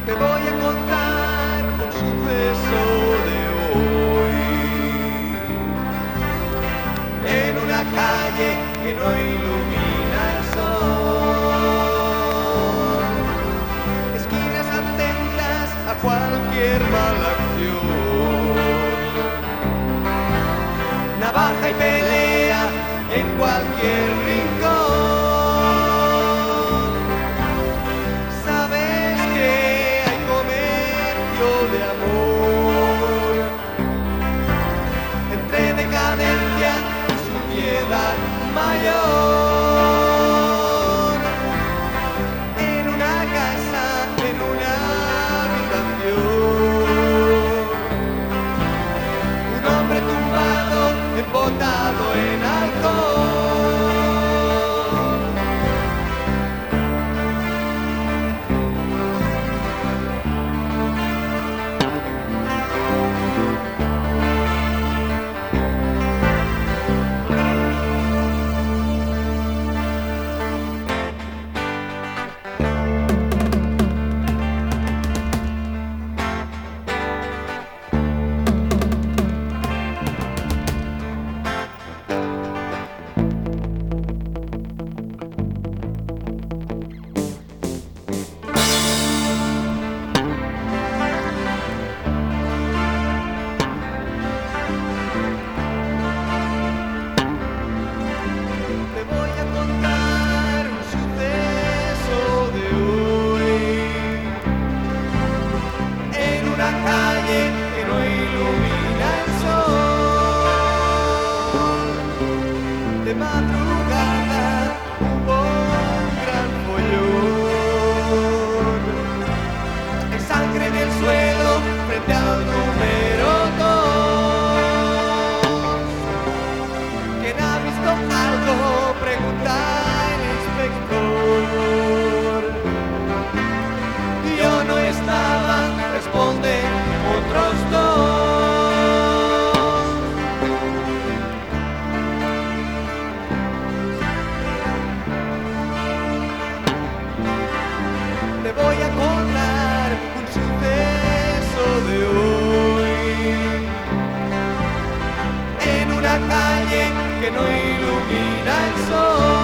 Te voy a contar un suceso de hoy, en una calle que no ilumina el sol, esquinas atentas a cualquier mala acción, navaja y pelea en cualquier rincón. De amor entre decadencia y suciedad mayor, en una casa, en una habitación, un hombre tumbado, embotado en alcohol. De madrugada hubo un gran follón, hay sangre en el suelo frente al número 2. ¿Quién ha visto algo? Pregunta el inspector. Yo no estaba, responden otros dos. Te voy a contar un suceso de hoy, en una calle que no ilumina el sol.